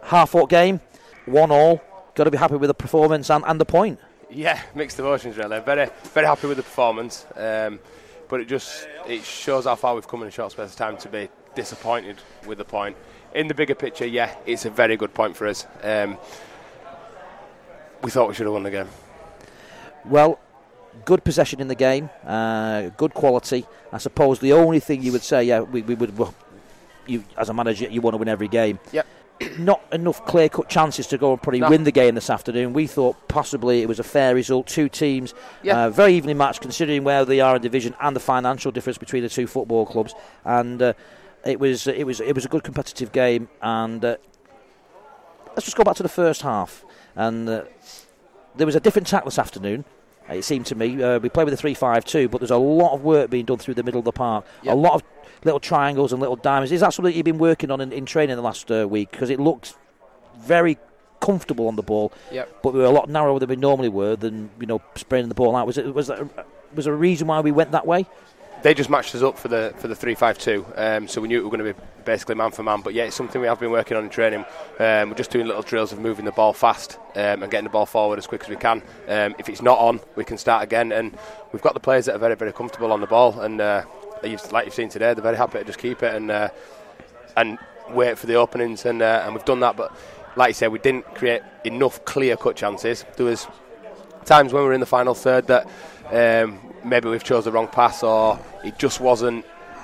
hard-fought game, 1-1. Got to be happy with the performance and the point. Yeah, mixed emotions really. Very, very happy with the performance, but it shows how far we've come in a short space of time to be disappointed with the point. In the bigger picture, yeah, it's a very good point for us. We thought we should have won the game. Well, good possession in the game, good quality. I suppose the only thing you would say, yeah, we would. Well, you as a manager, you want to win every game. Yep. Not enough clear-cut chances to go and probably win the game this afternoon. We thought possibly it was a fair result. Two teams, very evenly matched considering where they are in division and the financial difference between the two football clubs. And it was a good competitive game. And let's just go back to the first half. And there was a different tack this afternoon. It seemed to me. We played with a 3-5-2, but there's a lot of work being done through the middle of the park. Yep. A lot of little triangles and little diamonds. Is that something you've been working on in training the last week? Because it looked very comfortable on the ball, but we were a lot narrower than we normally were than spraying the ball out. Was there a reason why we went that way? They just matched us up for the 3-5-2, so we knew it were going to be basically man for man. But yeah, it's something we have been working on in training. We're just doing little drills of moving the ball fast and getting the ball forward as quick as we can. If it's not on, we can start again. And we've got the players that are very, very comfortable on the ball. And like you've seen today, they're very happy to just keep it and wait for the openings. And we've done that. But like you said, we didn't create enough clear-cut chances. There was times when we were in the final third that maybe we've chose the wrong pass, or it just wasn't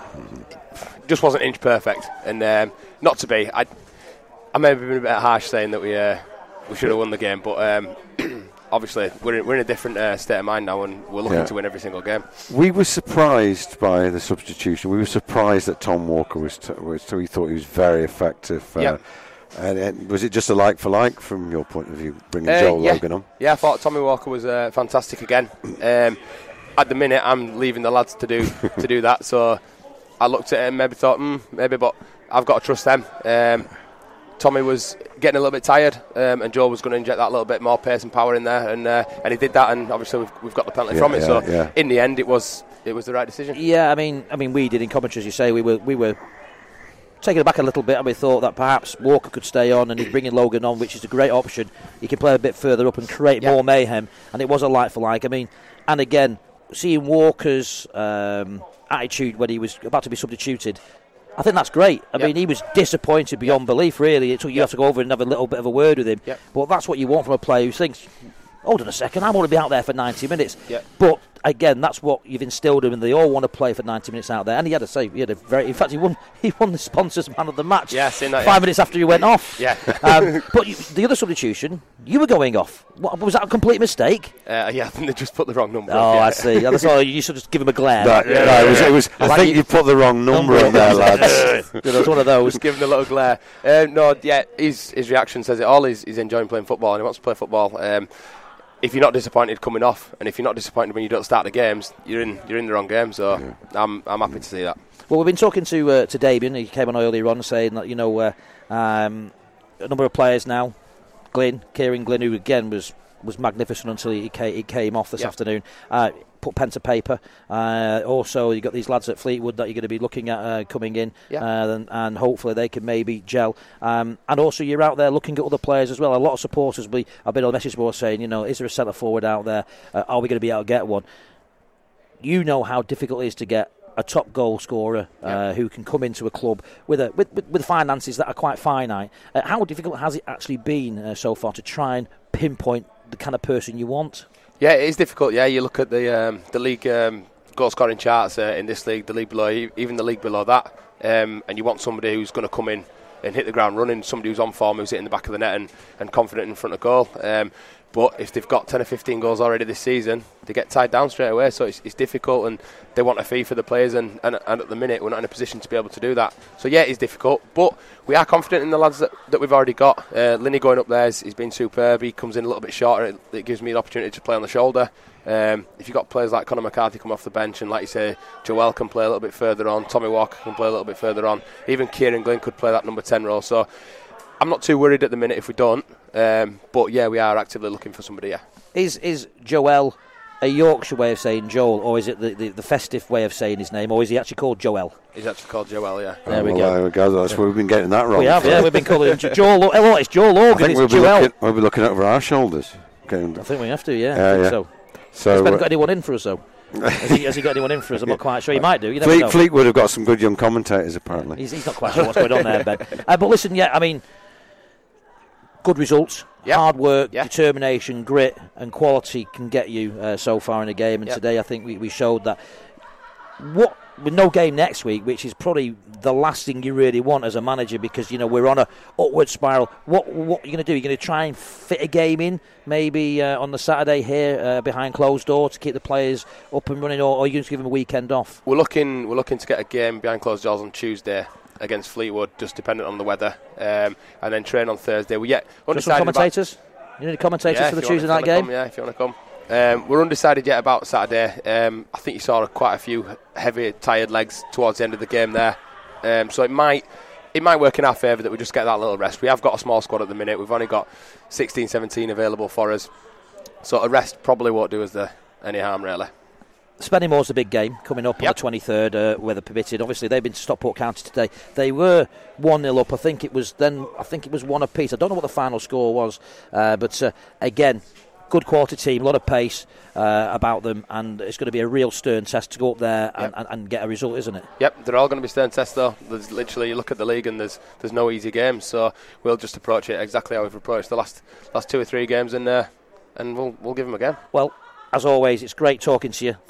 inch perfect. And not to be, I may have been a bit harsh saying that we should have won the game, but obviously we're in a different state of mind now, and we're looking to win every single game. We were surprised by the substitution. We were surprised that Tom Walker we thought he was very effective. And was it just a like for like from your point of view, bringing Joel Logan on? Yeah, I thought Tommy Walker was fantastic again. At the minute, I'm leaving the lads to do that. So I looked at it and maybe thought, maybe, but I've got to trust them. Tommy was getting a little bit tired, and Joe was going to inject that little bit more pace and power in there, and he did that, and obviously we've got the penalty from it. So in the end, it was the right decision. Yeah, I mean, we did in commentary, as you say, we were taken aback a little bit, and we thought that perhaps Walker could stay on, and he's bringing Logan on, which is a great option. He can play a bit further up and create more mayhem, and it was a like for like. I mean, and again, seeing Walker's attitude when he was about to be substituted, I think that's great. I mean, he was disappointed beyond belief, really. It took you have to go over and have a little bit of a word with him. But that's what you want from a player who thinks, hold on a second, I want to be out there for 90 minutes. But again, that's what you've instilled in them. They all want to play for 90 minutes out there. And he had in fact, he won the sponsors man of the match. Yeah, seen that, 5 minutes after he went off. But the other substitution, you were going off. Was that a complete mistake? I think they just put the wrong number. I see. That's all. You should just give him a glare. It was. I think you put the wrong number on there, lads. It was one of those. Just give him a little glare. His reaction says it all. He's enjoying playing football, and he wants to play football. If you're not disappointed coming off, and if you're not disappointed when you don't start the games, you're in the wrong game. So I'm happy to see that. Well, we've been talking to Damien. He came on earlier on saying that a number of players now, Kieran Glynn, who again was magnificent until he came off this afternoon. Put pen to paper. Also, you've got these lads at Fleetwood that you're going to be looking at coming in, and hopefully they can maybe gel. And also, you're out there looking at other players as well. A lot of supporters have been on the message board saying, is there a centre forward out there? Are we going to be able to get one? You know how difficult it is to get a top goal scorer who can come into a club with finances that are quite finite. How difficult has it actually been so far to try and pinpoint the kind of person you want? Yeah, it is difficult. Yeah, you look at the league goal scoring charts in this league, the league below, even the league below that, and you want somebody who's going to come in and hit the ground running, somebody who's on form, who's hitting the back of the net and confident in front of goal. But if they've got 10 or 15 goals already this season, they get tied down straight away. So it's difficult, and they want a fee for the players. And at the minute, we're not in a position to be able to do that. So yeah, it's difficult. But we are confident in the lads that we've already got. Linney going up there, he's been superb. He comes in a little bit shorter. It gives me the opportunity to play on the shoulder. If you've got players like Conor McCarthy come off the bench, and like you say, Joel can play a little bit further on. Tommy Walker can play a little bit further on. Even Kieran Glynn could play that number 10 role. So I'm not too worried at the minute if we don't. But yeah, we are actively looking for somebody. Yeah. Is Joel a Yorkshire way of saying Joel, or is it the festive way of saying his name, or is he actually called Joel? He's actually called Joel, yeah. There we go. There we go. That's where we've been getting that wrong. We have, yeah. We've been calling him Joel. Oh, it's Joel Logan. I think we'll be looking over our shoulders. I think we have to, yeah. I think so. So has Ben got anyone in for us, though? Has he got anyone in for us? I'm not quite sure. He might do. You never know. Fleetwood have got some good young commentators, apparently. He's not quite sure what's going on there, Ben. But listen, good results. Yep. Hard work, determination, grit and quality can get you so far in a game, and today I think we showed that. With no game next week, which is probably the last thing you really want as a manager, because we're on a upward spiral. What are you going to do? You're going to try and fit a game in maybe on the Saturday here behind closed door to keep the players up and running, or are you going to give them a weekend off? We're looking to get a game behind closed doors on Tuesday against Fleetwood, just dependent on the weather, and then train on Thursday. We just some commentators. You need commentators for the Tuesday night game. If you want to come. We're undecided yet about Saturday. I think you saw quite a few heavy, tired legs towards the end of the game there. So it might work in our favour that we just get that little rest. We have got a small squad at the minute. We've only got 16, 17 available for us. So a rest probably won't do us any harm, really. Spennymoor's the big game coming up on the 23rd, weather permitted. Obviously, they've been to Stockport County today. They were 1-0 up. I think it was one apiece. I don't know what the final score was, but again, good quality team, a lot of pace about them, and it's going to be a real stern test to go up there and get a result, isn't it? Yep, they're all going to be stern tests though. There's literally, you look at the league and there's no easy games, so we'll just approach it exactly how we've approached the last 2 or 3 games, and we'll give them a game. Well, as always, it's great talking to you.